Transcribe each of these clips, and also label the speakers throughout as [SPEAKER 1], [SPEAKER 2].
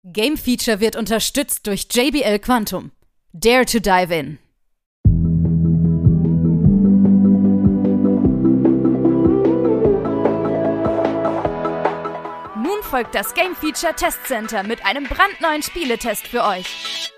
[SPEAKER 1] Game Feature wird unterstützt durch JBL Quantum. Dare to dive in. Nun folgt das Game Feature Test Center mit einem brandneuen Spieletest für euch.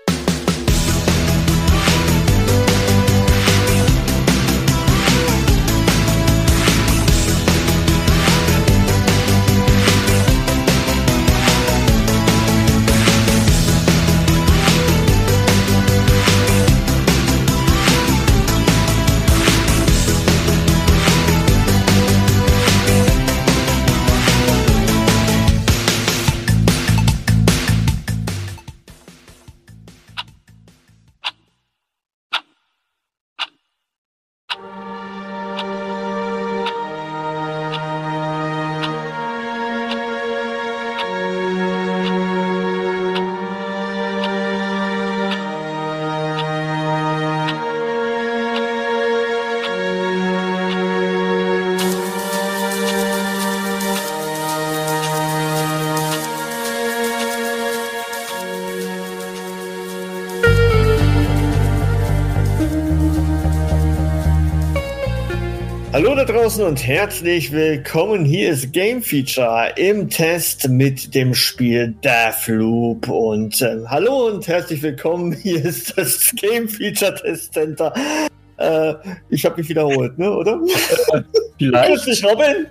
[SPEAKER 2] Hallo da draußen und herzlich willkommen. Hier ist Game Feature im Test mit dem Spiel Deathloop. Und hallo und herzlich willkommen. Hier ist das Game Feature Test Center. Ich habe mich wiederholt, ne, oder?
[SPEAKER 3] Vielleicht.
[SPEAKER 2] Grüß dich, Robin.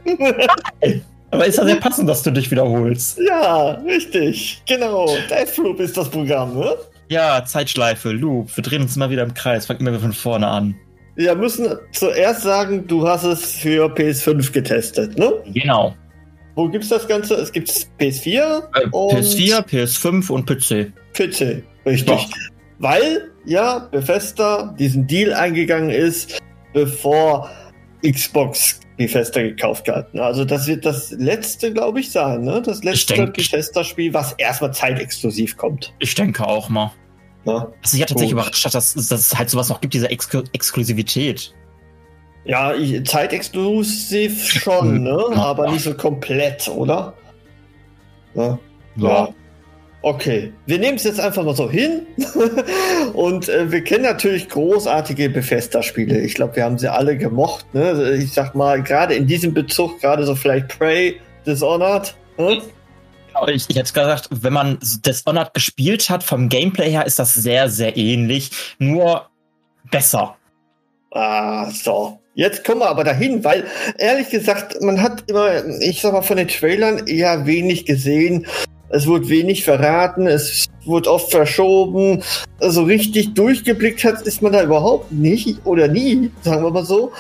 [SPEAKER 3] Aber ist ja sehr passend, dass du dich wiederholst.
[SPEAKER 2] Ja, richtig. Genau. Deathloop ist das Programm, ne?
[SPEAKER 3] Ja, Zeitschleife, Loop. Wir drehen uns immer wieder im Kreis. Fangen immer wieder von vorne an.
[SPEAKER 2] Wir müssen zuerst sagen, du hast es für PS5 getestet, ne?
[SPEAKER 3] Genau.
[SPEAKER 2] Wo gibt's das Ganze? Es gibt PS4,
[SPEAKER 3] PS4, PS5 und PC.
[SPEAKER 2] PC, richtig.
[SPEAKER 3] Doch.
[SPEAKER 2] Weil ja Bethesda diesen Deal eingegangen ist, bevor Xbox Bethesda gekauft hat. Also das wird das letzte, glaube ich, sein, ne? Das letzte Bethesda-Spiel, was erstmal zeitexklusiv kommt.
[SPEAKER 3] Ich denke auch mal.
[SPEAKER 2] Ja,
[SPEAKER 3] also ich hatte tatsächlich überrascht, dass es halt sowas noch gibt, diese Exklusivität.
[SPEAKER 2] Ja, zeitexklusiv schon, ne? Aber nicht so komplett, oder? Ja. Okay, wir nehmen es jetzt einfach mal so hin. Und wir kennen natürlich großartige Bethesda-Spiele. Ich glaube, wir haben sie alle gemocht, ne? Ich sag mal, gerade in diesem Bezug, gerade so vielleicht Prey, Dishonored, ne?
[SPEAKER 3] Ich hätte gesagt, wenn man Dishonored gespielt hat, vom Gameplay her ist das sehr, sehr ähnlich, nur besser.
[SPEAKER 2] So. Jetzt kommen wir aber dahin, weil, ehrlich gesagt, man hat immer, ich sag mal, von den Trailern eher wenig gesehen. Es wurde wenig verraten, es wurde oft verschoben. Also richtig durchgeblickt ist man da überhaupt nicht oder nie, sagen wir mal so.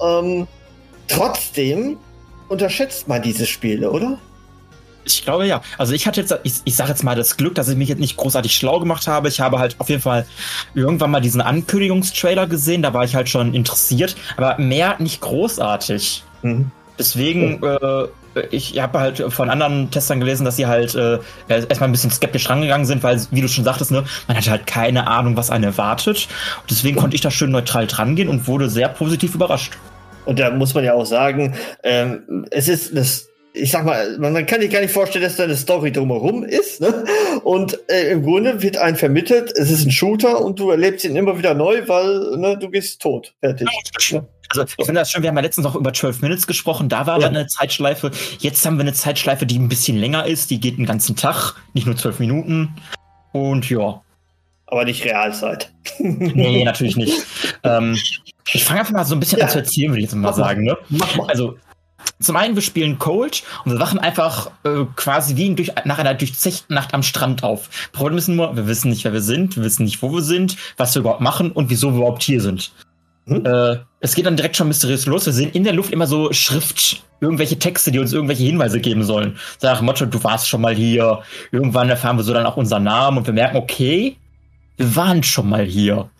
[SPEAKER 2] Trotzdem unterschätzt man diese Spiele, oder?
[SPEAKER 3] Ich glaube ja. Also ich hatte jetzt, ich sage jetzt mal das Glück, dass ich mich jetzt nicht großartig schlau gemacht habe. Ich habe halt auf jeden Fall irgendwann mal diesen Ankündigungstrailer gesehen, da war ich halt schon interessiert, aber mehr nicht großartig. Mhm. Deswegen, ich habe halt von anderen Testern gelesen, dass sie halt erstmal ein bisschen skeptisch rangegangen sind, weil, wie du schon sagtest, ne, man hatte halt keine Ahnung, was einen erwartet. Und deswegen konnte ich da schön neutral drangehen und wurde sehr positiv überrascht.
[SPEAKER 2] Und da muss man ja auch sagen, es ist das. Ich sag mal, man kann sich gar nicht vorstellen, dass da eine Story drumherum ist, ne? Und im Grunde wird einem vermittelt, es ist ein Shooter und du erlebst ihn immer wieder neu, weil du gehst tot. Fertig.
[SPEAKER 3] Ja. Also ich finde das schön, wir haben ja letztens noch über 12 Minutes gesprochen, da war eine Zeitschleife. Jetzt haben wir eine Zeitschleife, die ein bisschen länger ist, die geht den ganzen Tag, nicht nur 12 Minuten. Und ja.
[SPEAKER 2] Aber nicht Realzeit.
[SPEAKER 3] Nee, natürlich nicht. Ich fange einfach mal so ein bisschen an zu erzählen, würde ich jetzt mal sagen. Ne?
[SPEAKER 2] Mach mal.
[SPEAKER 3] Also, zum einen, wir spielen Cold und wir wachen einfach quasi wie nach einer durchzechten Nacht am Strand auf. Problem ist nur, wir wissen nicht, wer wir sind, wir wissen nicht, wo wir sind, was wir überhaupt machen und wieso wir überhaupt hier sind. Es geht dann direkt schon mysteriös los. Wir sehen in der Luft immer so Schrift, irgendwelche Texte, die uns irgendwelche Hinweise geben sollen. Sag Motto, du warst schon mal hier. Irgendwann erfahren wir so dann auch unseren Namen und wir merken, okay, wir waren schon mal hier.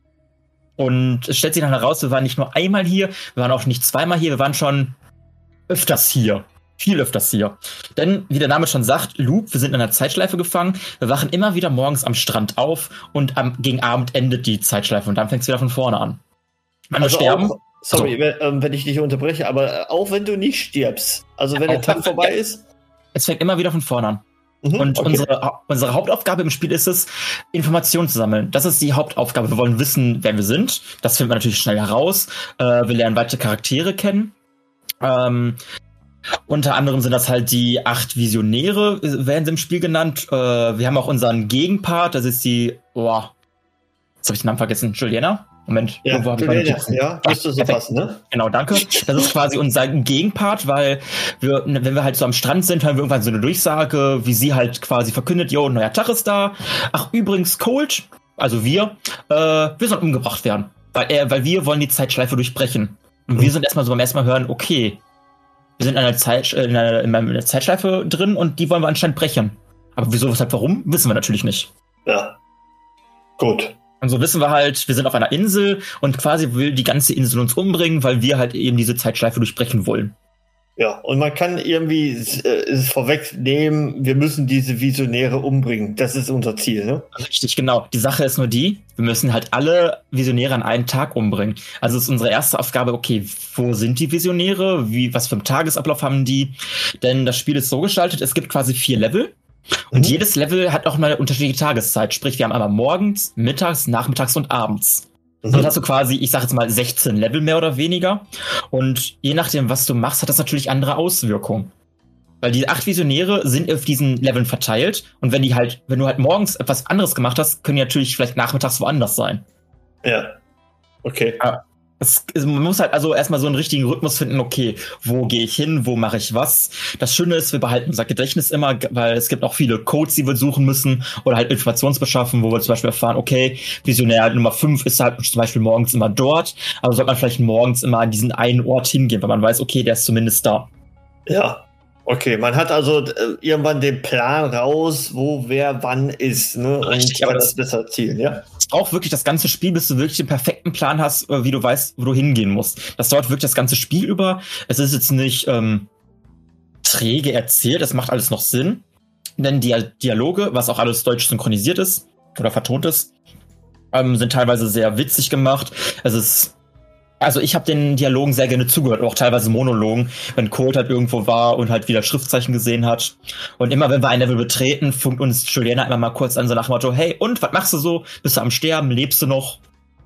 [SPEAKER 3] Und es stellt sich dann heraus, wir waren nicht nur einmal hier, wir waren auch nicht zweimal hier, wir waren schon öfters hier. Viel öfters hier. Denn, wie der Name schon sagt, Loop, wir sind in einer Zeitschleife gefangen. Wir wachen immer wieder morgens am Strand auf und gegen Abend endet die Zeitschleife und dann fängt es wieder von vorne an. Wenn wir sterben.
[SPEAKER 2] Wenn ich dich unterbreche, aber auch wenn du nicht stirbst. Also wenn der Tag vorbei ist.
[SPEAKER 3] Es fängt immer wieder von vorne an. Und unsere Hauptaufgabe im Spiel ist es, Informationen zu sammeln. Das ist die Hauptaufgabe. Wir wollen wissen, wer wir sind. Das finden wir natürlich schnell heraus. Wir lernen weitere Charaktere kennen. Unter anderem sind das halt die 8 Visionäre, werden sie im Spiel genannt. Wir haben auch unseren Gegenpart, das ist die, jetzt habe ich den Namen vergessen, Juliana. Moment,
[SPEAKER 2] ja,
[SPEAKER 3] irgendwo habe ich meine Notizen.
[SPEAKER 2] Ja, müsste so passen, ne?
[SPEAKER 3] Genau, danke. Das ist quasi unser Gegenpart, weil wenn wir halt so am Strand sind, hören wir irgendwann so eine Durchsage, wie sie halt quasi verkündet, jo, neuer Tag ist da. Ach, übrigens, Colt, also wir sollen umgebracht werden. Weil wir wollen die Zeitschleife durchbrechen. Und wir sind erstmal so beim ersten Mal hören, okay, wir sind in einer Zeitschleife drin und die wollen wir anscheinend brechen. Aber wieso, weshalb, warum, wissen wir natürlich nicht.
[SPEAKER 2] Ja, gut.
[SPEAKER 3] Und so wissen wir halt, wir sind auf einer Insel und quasi will die ganze Insel uns umbringen, weil wir halt eben diese Zeitschleife durchbrechen wollen.
[SPEAKER 2] Ja, und man kann irgendwie vorwegnehmen, wir müssen diese Visionäre umbringen. Das ist unser Ziel, ne?
[SPEAKER 3] Richtig, genau. Die Sache ist nur die, wir müssen halt alle Visionäre an einem Tag umbringen. Also ist unsere erste Aufgabe, okay, wo sind die Visionäre? Was für einen Tagesablauf haben die? Denn das Spiel ist so gestaltet, es gibt quasi 4 Level. Und jedes Level hat auch eine unterschiedliche Tageszeit. Sprich, wir haben einmal morgens, mittags, nachmittags und abends. So hast du quasi, ich sag jetzt mal 16 Level mehr oder weniger. Und je nachdem, was du machst, hat das natürlich andere Auswirkungen. Weil die 8 Visionäre sind auf diesen Leveln verteilt. Und wenn du halt morgens etwas anderes gemacht hast, können die natürlich vielleicht nachmittags woanders sein.
[SPEAKER 2] Ja. Okay.
[SPEAKER 3] Man muss halt also erstmal so einen richtigen Rhythmus finden, okay, wo gehe ich hin, wo mache ich was. Das Schöne ist, wir behalten unser Gedächtnis immer, weil es gibt auch viele Codes, die wir suchen müssen oder halt Informationsbeschaffen, wo wir zum Beispiel erfahren, okay, Visionär Nummer 5 ist halt zum Beispiel morgens immer dort, aber sollte man vielleicht morgens immer an diesen einen Ort hingehen, weil man weiß, okay, der ist zumindest da.
[SPEAKER 2] Ja. Okay, man hat also irgendwann den Plan raus, wo wer wann ist, ne?
[SPEAKER 3] Richtig,
[SPEAKER 2] und
[SPEAKER 3] aber
[SPEAKER 2] das besser zielen, ja?
[SPEAKER 3] Es braucht wirklich das ganze Spiel, bis du wirklich den perfekten Plan hast, wie du weißt, wo du hingehen musst. Das dauert wirklich das ganze Spiel über. Es ist jetzt nicht träge erzählt, es macht alles noch Sinn. Denn die Dialoge, was auch alles deutsch synchronisiert ist oder vertont ist, sind teilweise sehr witzig gemacht. Also ich habe den Dialogen sehr gerne zugehört, auch teilweise Monologen, wenn Colt halt irgendwo war und halt wieder Schriftzeichen gesehen hat. Und immer, wenn wir ein Level betreten, funkt uns Juliana einmal mal kurz an, so nach dem Motto, hey, und, was machst du so? Bist du am Sterben? Lebst du noch?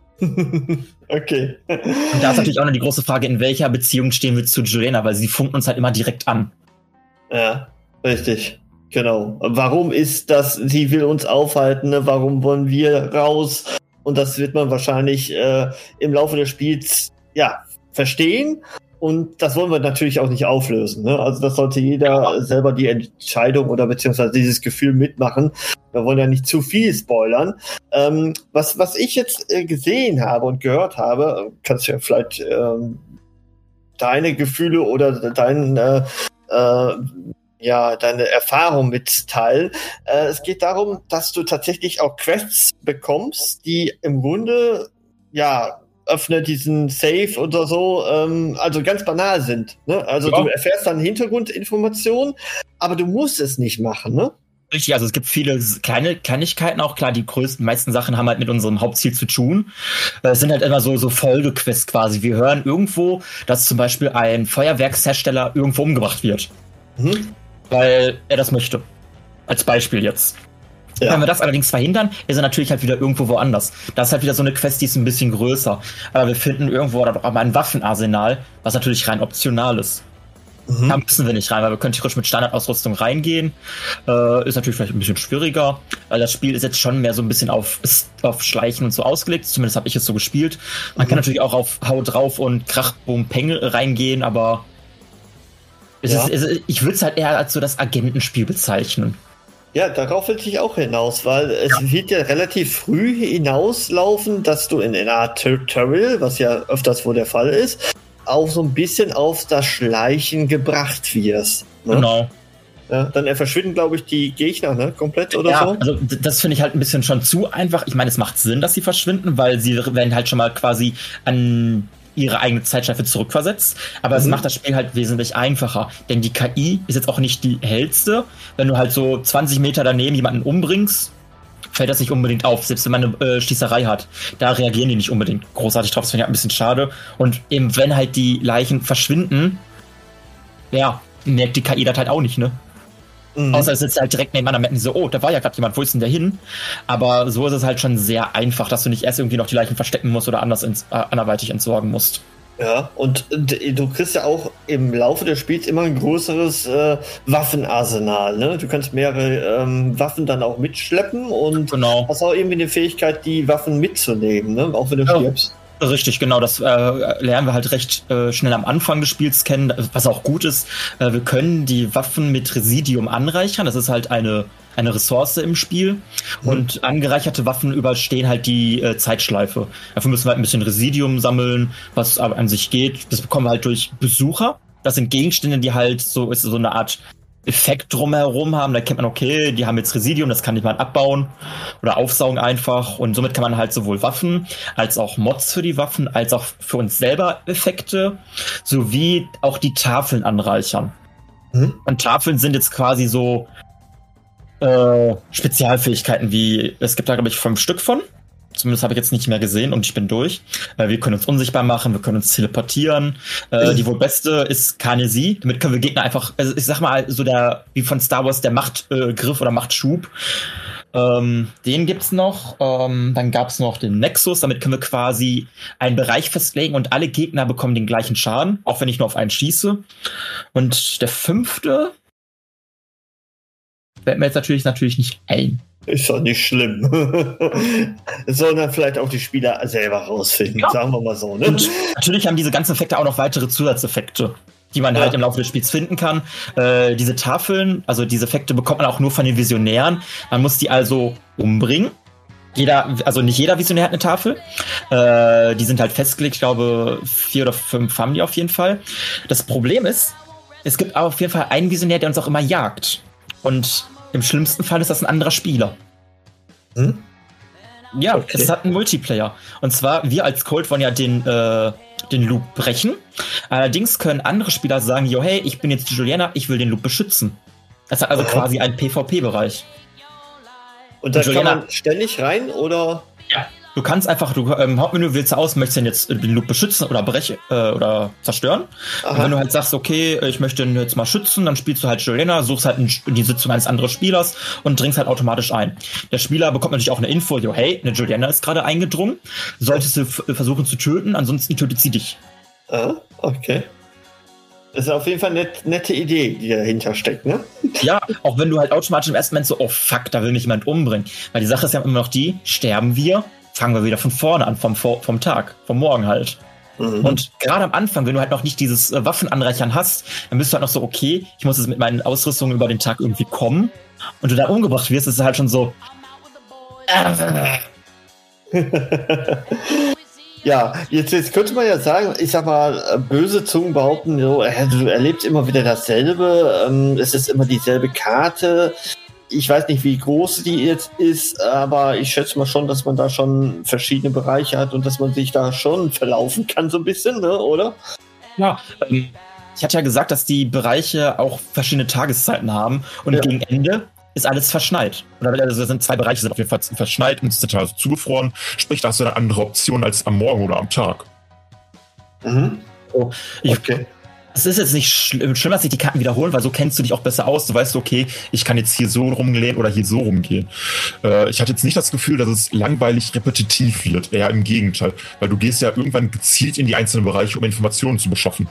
[SPEAKER 2] Okay.
[SPEAKER 3] Und da ist natürlich auch noch die große Frage, in welcher Beziehung stehen wir zu Juliana, weil sie funkt uns halt immer direkt an.
[SPEAKER 2] Ja, richtig. Genau. Warum ist das, sie will uns aufhalten, ne? Warum wollen wir raus? Und das wird man wahrscheinlich im Laufe des Spiels verstehen. Und das wollen wir natürlich auch nicht auflösen. Ne? Also das sollte jeder selber die Entscheidung oder beziehungsweise dieses Gefühl mitmachen. Wir wollen ja nicht zu viel spoilern. Was ich jetzt gesehen habe und gehört habe, kannst du ja vielleicht deine Gefühle oder deine Erfahrung mitteilen. Es geht darum, dass du tatsächlich auch Quests bekommst, die im Grunde, öffne diesen Safe oder so, also ganz banal sind. Ne? Also du erfährst dann Hintergrundinformationen, aber du musst es nicht machen, ne?
[SPEAKER 3] Richtig, also es gibt viele kleine Kleinigkeiten auch. Klar, die meisten Sachen haben halt mit unserem Hauptziel zu tun. Es sind halt immer so Folgequests quasi. Wir hören irgendwo, dass zum Beispiel ein Feuerwerkshersteller irgendwo umgebracht wird. Weil er das möchte. Als Beispiel jetzt. Ja. Wenn wir das allerdings verhindern, ist er natürlich halt wieder irgendwo woanders. Das ist halt wieder so eine Quest, die ist ein bisschen größer. Aber wir finden irgendwo aber ein Waffenarsenal, was natürlich rein optional ist. Da müssen wir nicht rein, weil wir können theoretisch mit Standardausrüstung reingehen. Ist natürlich vielleicht ein bisschen schwieriger, weil das Spiel ist jetzt schon mehr so ein bisschen auf Schleichen und so ausgelegt. Zumindest habe ich es so gespielt. Man kann natürlich auch auf Hau drauf und Krach, Boom, Peng reingehen, aber ich würde es halt eher als so das Agentenspiel bezeichnen.
[SPEAKER 2] Ja, darauf will ich auch hinaus, weil es wird ja relativ früh hinauslaufen, dass du in einer Art Tutorial, was ja öfters wohl der Fall ist, auch so ein bisschen auf das Schleichen gebracht wirst. Ne? Genau. Ja, dann verschwinden, glaube ich, die Gegner, ne? Komplett oder so.
[SPEAKER 3] Also das finde ich halt ein bisschen schon zu einfach. Ich meine, es macht Sinn, dass sie verschwinden, weil sie werden halt schon mal quasi an ihre eigene Zeitschleife zurückversetzt. Aber es macht das Spiel halt wesentlich einfacher. Denn die KI ist jetzt auch nicht die hellste. Wenn du halt so 20 Meter daneben jemanden umbringst, fällt das nicht unbedingt auf, selbst wenn man eine Schießerei hat. Da reagieren die nicht unbedingt großartig drauf. Das finde ich halt ein bisschen schade. Und eben, wenn halt die Leichen verschwinden, merkt die KI das halt auch nicht, ne? Außer es sitzt halt direkt nebeneinander, merken die so, oh, da war ja gerade jemand, wo ist denn der hin? Aber so ist es halt schon sehr einfach, dass du nicht erst irgendwie noch die Leichen verstecken musst oder anderweitig entsorgen musst.
[SPEAKER 2] Ja, und du kriegst ja auch im Laufe des Spiels immer ein größeres Waffenarsenal, ne? Du kannst mehrere Waffen dann auch mitschleppen und hast auch irgendwie eine Fähigkeit, die Waffen mitzunehmen, ne? Auch wenn du stirbst.
[SPEAKER 3] Richtig, genau. Das lernen wir halt recht schnell am Anfang des Spiels kennen, was auch gut ist. Wir können die Waffen mit Residium anreichern. Das ist halt eine Ressource im Spiel. Und angereicherte Waffen überstehen halt die Zeitschleife. Dafür müssen wir halt ein bisschen Residium sammeln, was aber an sich geht. Das bekommen wir halt durch Besucher. Das sind Gegenstände, die halt so eine Art Effekt drumherum haben. Da kennt man, okay, die haben jetzt Residium, das kann ich mal abbauen oder aufsaugen einfach. Und somit kann man halt sowohl Waffen als auch Mods für die Waffen, als auch für uns selber Effekte, sowie auch die Tafeln anreichern. Und Tafeln sind jetzt quasi so Spezialfähigkeiten, wie es gibt da, glaube ich, 5 Stück von. Zumindest habe ich jetzt nicht mehr gesehen und ich bin durch. Wir können uns unsichtbar machen, wir können uns teleportieren. Die wohl beste ist Kanesi. Damit können wir Gegner einfach, also ich sag mal, so wie von Star Wars der Machtgriff oder Machtschub. Den gibt's noch. Dann gab's noch den Nexus. Damit können wir quasi einen Bereich festlegen und alle Gegner bekommen den gleichen Schaden, auch wenn ich nur auf einen schieße. Und der 5. fällt mir jetzt natürlich nicht ein.
[SPEAKER 2] Ist doch nicht schlimm. Sondern vielleicht auch die Spieler selber rausfinden, sagen wir mal so. Ne?
[SPEAKER 3] Und natürlich haben diese ganzen Effekte auch noch weitere Zusatzeffekte, die man halt im Laufe des Spiels finden kann. Diese Tafeln, also diese Effekte bekommt man auch nur von den Visionären. Man muss die also umbringen. Also nicht jeder Visionär hat eine Tafel. Die sind halt festgelegt, ich glaube 4 oder 5 haben die auf jeden Fall. Das Problem ist, es gibt auf jeden Fall einen Visionär, der uns auch immer jagt. Und im schlimmsten Fall ist das ein anderer Spieler. Ja, okay. Es hat einen Multiplayer. Und zwar, wir als Colt wollen ja den Loop brechen. Allerdings können andere Spieler sagen, yo, hey, ich bin jetzt Juliana, ich will den Loop beschützen. Das hat also quasi einen PvP-Bereich.
[SPEAKER 2] Und da kann man ständig rein, oder?
[SPEAKER 3] Ja. Du kannst einfach, Hauptmenü wählst du aus, möchtest du jetzt den Loop beschützen oder brechen oder zerstören. Und wenn du halt sagst, okay, ich möchte den jetzt mal schützen, dann spielst du halt Juliana, suchst halt die Sitzung eines anderen Spielers und dringst halt automatisch ein. Der Spieler bekommt natürlich auch eine Info, jo, hey, eine Juliana ist gerade eingedrungen, solltest du versuchen zu töten, ansonsten tötet sie dich.
[SPEAKER 2] Okay. Das ist auf jeden Fall eine nette Idee, die dahinter steckt, ne?
[SPEAKER 3] Ja, auch wenn du halt automatisch im ersten Moment so, oh fuck, da will mich jemand umbringen. Weil die Sache ist ja immer noch die, sterben wir, fangen wir wieder von vorne an, vom Tag, vom Morgen halt. Und gerade am Anfang, wenn du halt noch nicht dieses Waffenanreichern hast, dann bist du halt noch so, okay, ich muss jetzt mit meinen Ausrüstungen über den Tag irgendwie kommen. Und du da umgebracht wirst, ist es halt schon so.
[SPEAKER 2] Ja, jetzt könnte man ja sagen, ich sag mal, böse Zungen behaupten, so, du erlebst immer wieder dasselbe, es ist immer dieselbe Karte. Ich weiß nicht, wie groß die jetzt ist, aber ich schätze mal schon, dass man da schon verschiedene Bereiche hat und dass man sich da schon verlaufen kann, so ein bisschen, ne, oder?
[SPEAKER 3] Ja, ich hatte ja gesagt, dass die Bereiche auch verschiedene Tageszeiten haben und gegen Ende ist alles verschneit. Oder also sind 2 Bereiche sind auf jeden Fall verschneit und es ist teilweise zugefroren. Sprich, da hast du eine andere Option als am Morgen oder am Tag.
[SPEAKER 2] Oh, okay.
[SPEAKER 3] Es ist jetzt nicht schlimm, dass sich die Karten wiederholen, weil so kennst du dich auch besser aus. Du weißt, okay, ich kann jetzt hier so rumgehen oder hier so rumgehen. Ich hatte jetzt nicht das Gefühl, dass es langweilig repetitiv wird. Eher im Gegenteil. Weil du gehst ja irgendwann gezielt in die einzelnen Bereiche, um Informationen zu beschaffen.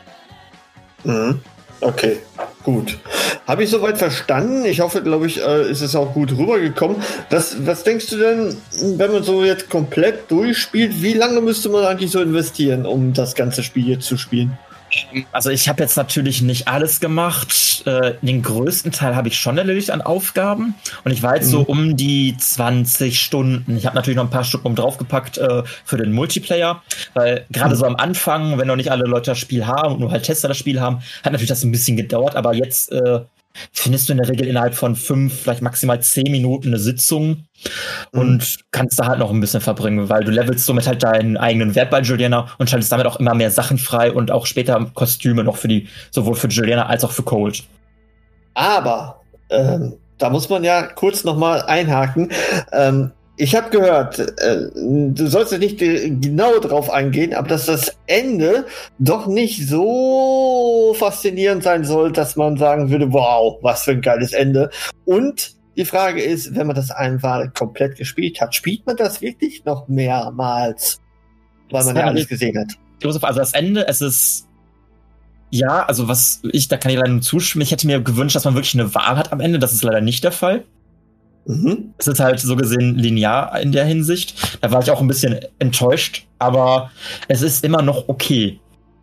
[SPEAKER 2] Okay, gut. Habe ich soweit verstanden? Ich hoffe, glaube ich, ist es auch gut rübergekommen. Was denkst du denn, wenn man so jetzt komplett durchspielt, wie lange müsste man eigentlich so investieren, um das ganze Spiel jetzt zu spielen?
[SPEAKER 3] Also ich habe jetzt natürlich nicht alles gemacht. Den größten Teil habe ich schon erledigt an Aufgaben. Und ich war jetzt so um die 20 Stunden. Ich habe natürlich noch ein paar Stunden draufgepackt für den Multiplayer. Weil gerade so am Anfang, wenn noch nicht alle Leute das Spiel haben und nur halt Tester das Spiel haben, hat natürlich das ein bisschen gedauert. Aber jetzt findest du in der Regel innerhalb von 5, vielleicht maximal 10 Minuten eine Sitzung und kannst da halt noch ein bisschen verbringen, weil du levelst somit halt deinen eigenen Wert bei Juliana und schaltest damit auch immer mehr Sachen frei und auch später Kostüme noch sowohl für Juliana als auch für Colt.
[SPEAKER 2] Aber da muss man ja kurz nochmal einhaken. Ich habe gehört, du sollst ja nicht genau drauf eingehen, aber dass das Ende doch nicht so faszinierend sein soll, dass man sagen würde, wow, was für ein geiles Ende. Und die Frage ist, wenn man das einmal komplett gespielt hat, spielt man das wirklich noch mehrmals, weil man ja alles gesehen hat?
[SPEAKER 3] Josef, also das Ende, es ist, ja, also da kann ich leider nur zustimmen. Ich hätte mir gewünscht, dass man wirklich eine Wahl hat am Ende. Das ist leider nicht der Fall. Mhm. Es ist halt so gesehen linear in der Hinsicht. Da war ich auch ein bisschen enttäuscht, aber es ist immer noch okay.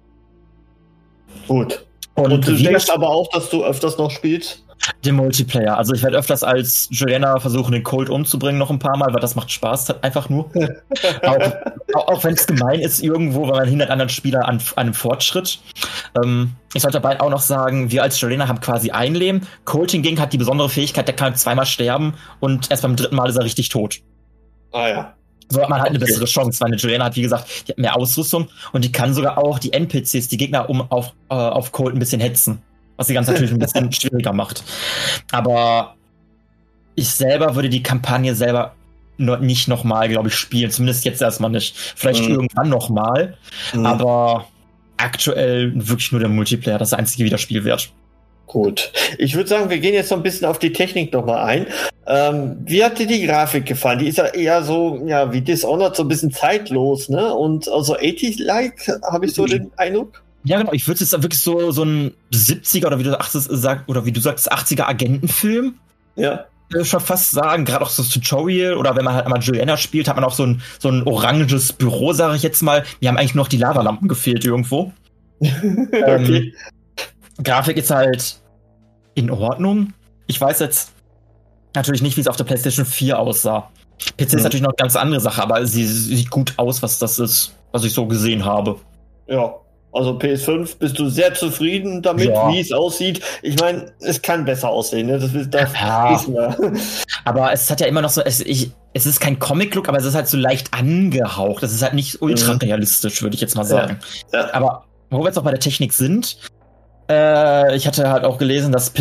[SPEAKER 2] Gut. Und du denkst aber auch, dass du öfters noch spielst?
[SPEAKER 3] Den Multiplayer. Also ich werde öfters als Juliana versuchen, den Colt umzubringen noch ein paar Mal, weil das macht Spaß, einfach nur. auch wenn es gemein ist irgendwo, weil man hindert anderen Spieler an einem Fortschritt. Ich sollte dabei auch noch sagen, wir als Juliana haben quasi ein Leben. Colt hingegen hat die besondere Fähigkeit, der kann zweimal sterben und erst beim dritten Mal ist er richtig tot.
[SPEAKER 2] Ah ja.
[SPEAKER 3] So hat man halt eine bessere Chance, weil eine Juliana hat, wie gesagt, die hat mehr Ausrüstung und die kann sogar auch die NPCs, die Gegner auf Colt ein bisschen hetzen. Was die Ganze natürlich ein bisschen schwieriger macht. Aber ich selber würde die Kampagne selber nicht nochmal, glaube ich, spielen. Zumindest jetzt erstmal nicht. Vielleicht irgendwann nochmal. Aber aktuell wirklich nur der Multiplayer, das einzige Wiederspielwert.
[SPEAKER 2] Gut. Ich würde sagen, wir gehen jetzt noch ein bisschen auf die Technik nochmal ein. Wie hat dir die Grafik gefallen? Die ist ja eher so, ja, wie Dishonored, so ein bisschen zeitlos, ne? Und also 80-like, habe ich so den Eindruck?
[SPEAKER 3] Ja, genau. Ich würde jetzt wirklich so ein 70er oder wie du sagst, 80er Agentenfilm.
[SPEAKER 2] Ja.
[SPEAKER 3] Schon fast sagen, gerade auch so das Tutorial oder wenn man halt einmal Juliana spielt, hat man auch so ein oranges Büro, sage ich jetzt mal. Wir haben eigentlich nur noch die Lavalampen gefehlt irgendwo.
[SPEAKER 2] Okay.
[SPEAKER 3] Grafik ist halt in Ordnung. Ich weiß jetzt natürlich nicht, wie es auf der PlayStation 4 aussah. PC ist natürlich noch eine ganz andere Sache, aber sie sieht gut aus, was das ist, was ich so gesehen habe.
[SPEAKER 2] Ja. Also PS5, bist du sehr zufrieden damit, wie es aussieht? Ich meine, es kann besser aussehen, ne? Das wissen wir.
[SPEAKER 3] Aber es hat ja immer noch so, es ist kein Comic-Look, aber es ist halt so leicht angehaucht. Das ist halt nicht ultra realistisch, würde ich jetzt mal sagen. Ja. Aber wo wir jetzt auch bei der Technik sind, ich hatte halt auch gelesen, dass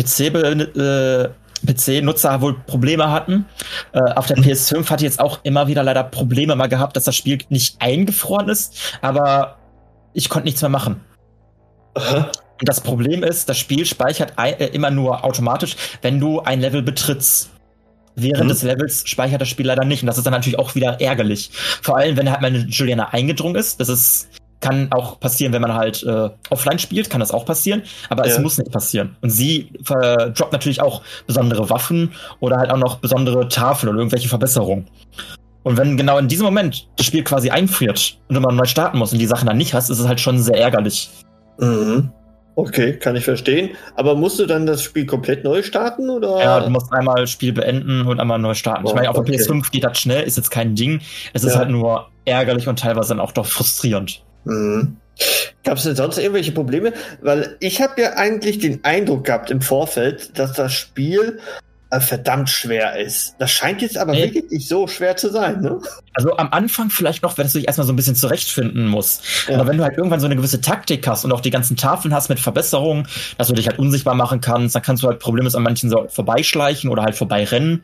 [SPEAKER 3] PC-Nutzer wohl Probleme hatten. Auf der PS5 hatte ich jetzt auch immer wieder leider Probleme mal gehabt, dass das Spiel nicht eingefroren ist, aber ich konnte nichts mehr machen. Und das Problem ist, das Spiel speichert immer nur automatisch, wenn du ein Level betrittst. Während des Levels speichert das Spiel leider nicht. Und das ist dann natürlich auch wieder ärgerlich. Vor allem, wenn halt meine Juliana eingedrungen ist. Kann auch passieren, wenn man halt offline spielt, kann das auch passieren. Aber es muss nicht passieren. Und sie droppt natürlich auch besondere Waffen oder halt auch noch besondere Tafeln oder irgendwelche Verbesserungen. Und wenn genau in diesem Moment das Spiel quasi einfriert und du mal neu starten musst und die Sachen dann nicht hast, ist es halt schon sehr ärgerlich.
[SPEAKER 2] Okay, kann ich verstehen. Aber musst du dann das Spiel komplett neu starten, oder?
[SPEAKER 3] Ja, du musst einmal das Spiel beenden und einmal neu starten. Ich meine, auf der PS5 geht das schnell, ist jetzt kein Ding. Es ist halt nur ärgerlich und teilweise dann auch doch frustrierend.
[SPEAKER 2] Gab es denn sonst irgendwelche Probleme? Weil ich habe ja eigentlich den Eindruck gehabt im Vorfeld, dass das Spiel verdammt schwer ist. Das scheint jetzt aber wirklich nicht so schwer zu sein, ne? Also
[SPEAKER 3] am Anfang vielleicht noch, wenn du dich erstmal so ein bisschen zurechtfinden musst. Ja. Aber wenn du halt irgendwann so eine gewisse Taktik hast und auch die ganzen Tafeln hast mit Verbesserungen, dass du dich halt unsichtbar machen kannst, dann kannst du halt problemlos an manchen so vorbeischleichen oder halt vorbeirennen.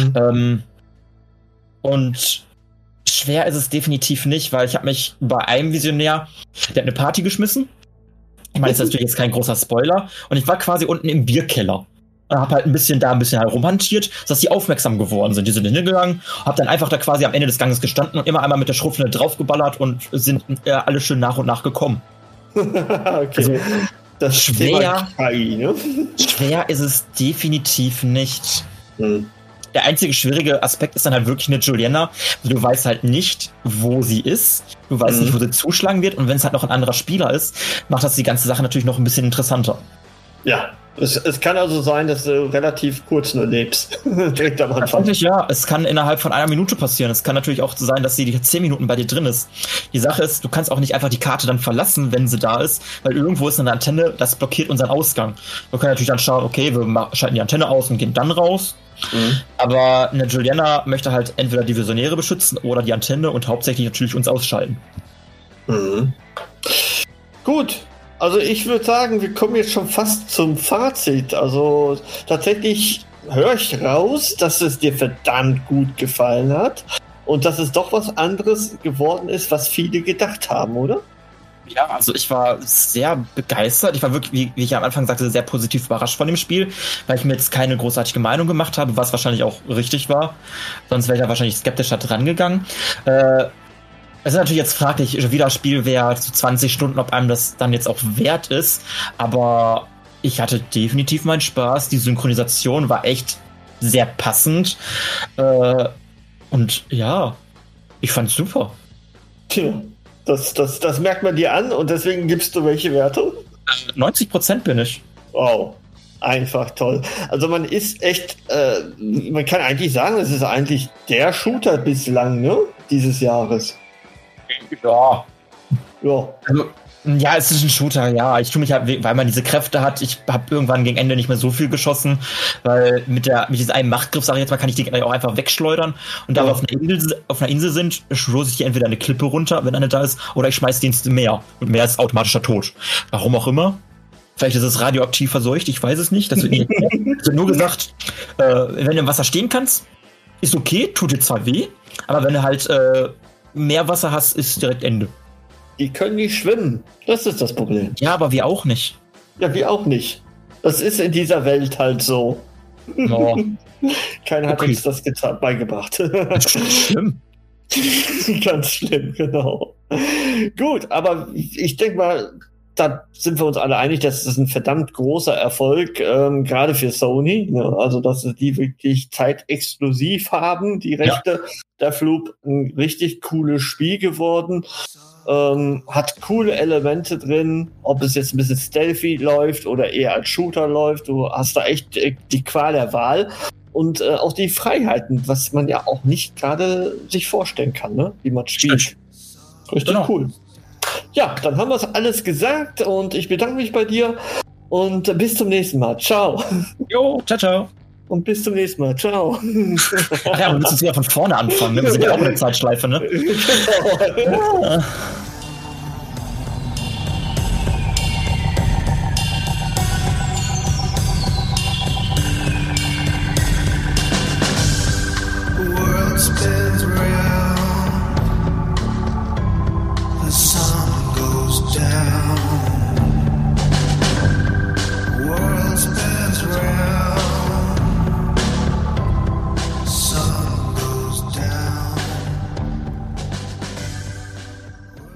[SPEAKER 3] Und schwer ist es definitiv nicht, weil ich habe mich bei einem Visionär, der hat eine Party geschmissen. Ich meine, das ist natürlich jetzt kein großer Spoiler. Und ich war quasi unten im Bierkeller. Hab halt ein bisschen halt rumhantiert, sodass die aufmerksam geworden sind. Die sind hingegangen, hab dann einfach da quasi am Ende des Ganges gestanden und immer einmal mit der Schrotflinte draufgeballert und sind alle schön nach und nach gekommen.
[SPEAKER 2] Okay.
[SPEAKER 3] Also,
[SPEAKER 2] das
[SPEAKER 3] schwer,
[SPEAKER 2] KI, ne?
[SPEAKER 3] Schwer ist es definitiv nicht. Der einzige schwierige Aspekt ist dann halt wirklich eine Juliana. Du weißt halt nicht, wo sie ist. Du weißt nicht, wo sie zuschlagen wird. Und wenn es halt noch ein anderer Spieler ist, macht das die ganze Sache natürlich noch ein bisschen interessanter.
[SPEAKER 2] Ja. Es kann also sein, dass du relativ kurz nur lebst. Direkt am Anfang.
[SPEAKER 3] Ja, es kann innerhalb von 1 Minute passieren. Es kann natürlich auch sein, dass sie 10 Minuten bei dir drin ist. Die Sache ist, du kannst auch nicht einfach die Karte dann verlassen, wenn sie da ist, weil irgendwo ist eine Antenne, das blockiert unseren Ausgang. Wir können natürlich dann schauen, okay, wir schalten die Antenne aus und gehen dann raus. Aber eine Juliana möchte halt entweder die Visionäre beschützen oder die Antenne und hauptsächlich natürlich uns ausschalten.
[SPEAKER 2] Gut. Also ich würde sagen, wir kommen jetzt schon fast zum Fazit. Also tatsächlich höre ich raus, dass es dir verdammt gut gefallen hat und dass es doch was anderes geworden ist, was viele gedacht haben, oder?
[SPEAKER 3] Ja, also ich war sehr begeistert. Ich war wirklich, wie ich am Anfang sagte, sehr positiv überrascht von dem Spiel, weil ich mir jetzt keine großartige Meinung gemacht habe, was wahrscheinlich auch richtig war. Sonst wäre ich da wahrscheinlich skeptischer dran gegangen. Es ist natürlich jetzt fraglich, wieder ein Spiel wäre zu 20 Stunden, ob einem das dann jetzt auch wert ist. Aber ich hatte definitiv meinen Spaß. Die Synchronisation war echt sehr passend. Und ja, ich fand's super.
[SPEAKER 2] Tja. Das merkt man dir an und deswegen gibst du welche Wertung?
[SPEAKER 3] 90% bin ich.
[SPEAKER 2] Wow, einfach toll. Also man ist echt, man kann eigentlich sagen, es ist eigentlich der Shooter bislang, ne? Dieses Jahres.
[SPEAKER 3] Ja.
[SPEAKER 2] Ja.
[SPEAKER 3] Also, ja, es ist ein Shooter, ja. Ich tue mich halt, weil man diese Kräfte hat. Ich habe irgendwann gegen Ende nicht mehr so viel geschossen, weil mit diesem einen Machtgriff, sage ich jetzt mal, kann ich die auch einfach wegschleudern. Und da wir auf einer Insel sind, stoße ich die entweder eine Klippe runter, wenn eine da ist, oder ich schmeiß die ins Meer. Und Meer ist automatischer Tod. Warum auch immer. Vielleicht ist es radioaktiv verseucht, ich weiß es nicht. Das wird nicht erklärt. Es wird nur gesagt, wenn du im Wasser stehen kannst, ist okay, tut dir zwar weh, aber wenn du halt mehr Wasser hast, ist direkt Ende.
[SPEAKER 2] Die können nicht schwimmen. Das ist das Problem.
[SPEAKER 3] Ja, aber wir auch nicht.
[SPEAKER 2] Ja, wir auch nicht. Das ist in dieser Welt halt so.
[SPEAKER 3] Oh.
[SPEAKER 2] Keiner hat uns das beigebracht.
[SPEAKER 3] Das ist schlimm.
[SPEAKER 2] Ganz schlimm, genau. Gut, aber ich denke mal, da sind wir uns alle einig, dass es ein verdammt großer Erfolg, gerade für Sony. Ne? Also, dass die wirklich zeitexklusiv haben, die Rechte. Ja. Der Flug, ein richtig cooles Spiel geworden. Hat coole Elemente drin, ob es jetzt ein bisschen stealthy läuft oder eher als Shooter läuft. Du hast da echt die Qual der Wahl und auch die Freiheiten, was man ja auch nicht gerade sich vorstellen kann, ne? Wie man spielt. Richtig cool. Ja, dann haben wir es alles gesagt und ich bedanke mich bei dir und bis zum nächsten Mal. Ciao.
[SPEAKER 3] Jo, ciao, ciao.
[SPEAKER 2] Und bis zum nächsten Mal. Ciao.
[SPEAKER 3] Ach ja, wir müssen jetzt wieder von vorne anfangen. Ne? Wir sind ja auch in der Zeitschleife, ne? Genau. Ja.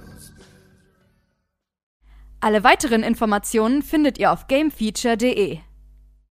[SPEAKER 1] Alle weiteren Informationen findet ihr auf gamefeature.de.